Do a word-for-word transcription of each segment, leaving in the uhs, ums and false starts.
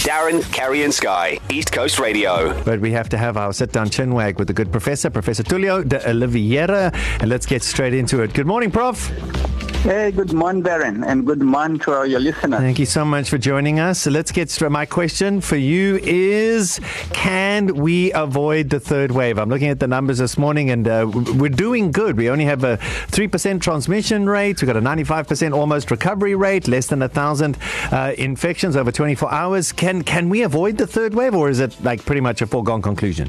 Darren, Kerry and Sky, East Coast Radio. But we have to have our sit-down chinwag with the good professor, Professor Tulio de Oliveira, and let's get straight into it. Good morning, Prof Hey, good morning, Darren, and good morning to all your listeners. Thank you so much for joining us. So let's get straight. My question for you is, can we avoid the third wave? I'm looking at the numbers this morning, and uh, we're doing good. We only have a three percent transmission rate. We've got a ninety-five percent almost recovery rate, less than one thousand uh, infections over twenty-four hours. Can, can we avoid the third wave, or is it like pretty much a foregone conclusion?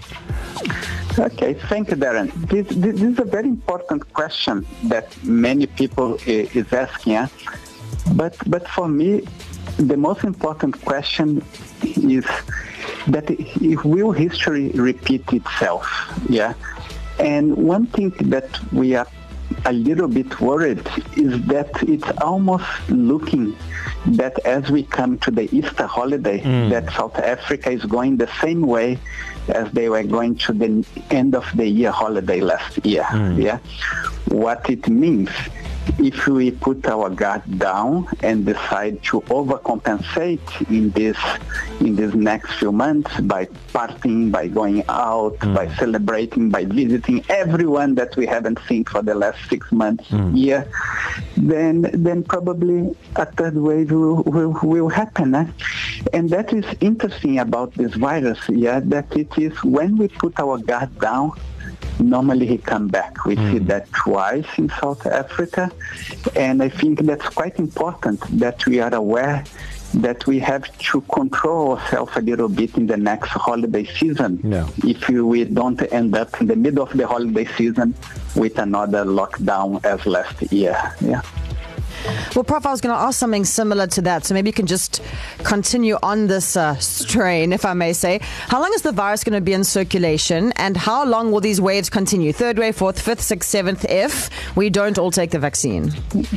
Okay, thank you, Darren. This, this is a very important question that many people uh, is asking. Yeah? But but for me, the most important question is that if will history repeat itself? Yeah. And one thing that we are a little bit worried is that it's almost looking that as we come to the Easter holiday, mm. that South Africa is going the same way as they were going to the end of the year holiday last year. Mm. Yeah, what it means if we put our guard down and decide to overcompensate in this in these next few months by partying, by going out, mm. by celebrating, by visiting everyone that we haven't seen for the last six months, mm. year, then then probably a third wave will, will, will happen. Eh? And that is interesting about this virus, yeah, that it is when we put our guard down, normally he come back. We mm. see that twice in South Africa, and I think that's quite important that we are aware that we have to control ourselves a little bit in the next holiday season. Yeah. If we don't end up in the middle of the holiday season with another lockdown as last year. Yeah. Well, Prof, I was going to ask something similar to that, so maybe you can just continue on this uh, strain, if I may say. How long is the virus going to be in circulation, and how long will these waves continue? Third wave, fourth, fifth, sixth, seventh, if we don't all take the vaccine?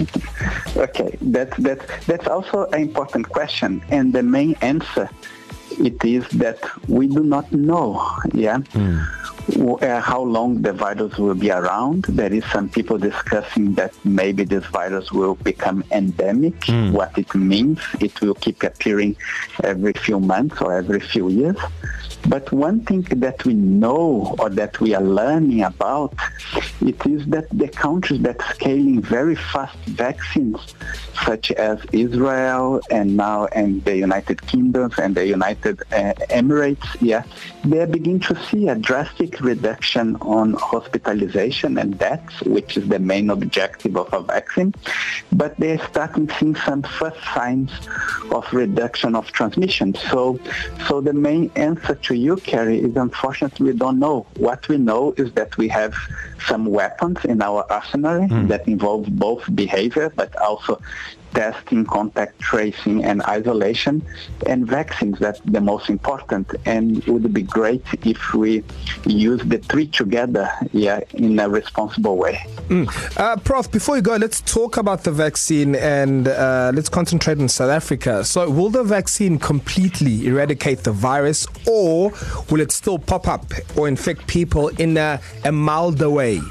Okay, that, that, that's also an important question, and the main answer, it is that we do not know, yeah? Mm. Uh, how long the virus will be around. There is some people discussing that maybe this virus will become endemic. Mm. What it means, it will keep appearing every few months or every few years. But one thing that we know or that we are learning about, it is that the countries that are scaling very fast vaccines, such as Israel and now and the United Kingdom and the United uh, Emirates, yeah, they are beginning to see a drastic reduction on hospitalization and deaths, which is the main objective of a vaccine. But they are starting seeing some first signs of reduction of transmission. So, so the main answer to you, Kerry, is unfortunately we don't know. What we know is that we have some weapons in our arsenal mm. that involve both behavior but also testing, contact tracing, and isolation, and vaccines. That's the most important. And it would be great if we use the three together, yeah, in a responsible way. Mm. Uh, Prof, before you go, let's talk about the vaccine and uh, let's concentrate on South Africa. So, will the vaccine completely eradicate the virus, or will it still pop up or infect people in a, a milder way?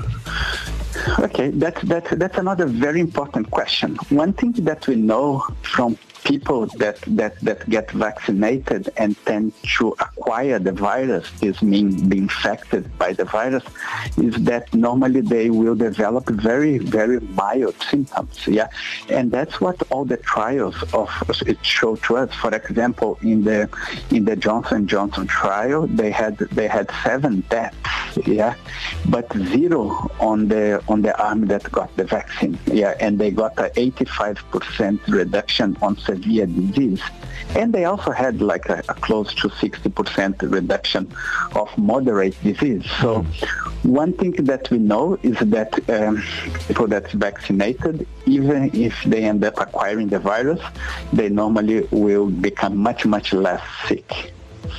Okay, that's, that's, that's another very important question. One thing that we know from people that, that, that get vaccinated and tend to acquire the virus, this means be infected by the virus, is that normally they will develop very, very mild symptoms. Yeah, and that's what all the trials of it show to us. For example, in the in the Johnson and Johnson trial, they had they had seven deaths. Yeah, but zero on the on the arm that got the vaccine. Yeah, and they got an eighty-five percent reduction on severe disease. And they also had like a, a close to sixty percent reduction of moderate disease. So one thing that we know is that um, people that's vaccinated, even if they end up acquiring the virus, they normally will become much, much less sick.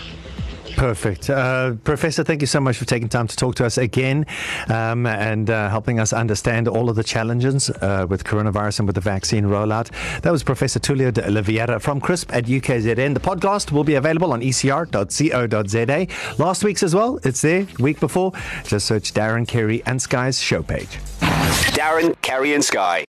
Perfect. Uh, Professor, thank you so much for taking time to talk to us again um, and uh, helping us understand all of the challenges uh, with coronavirus and with the vaccine rollout. That was Professor Tulio de Oliveira from CRISP at U K Z N. The podcast will be available on e c r dot co dot z a. Last week's as well. It's there. Week before. Just search Darren, Kerry and Sky's show page. Darren, Kerry and Sky.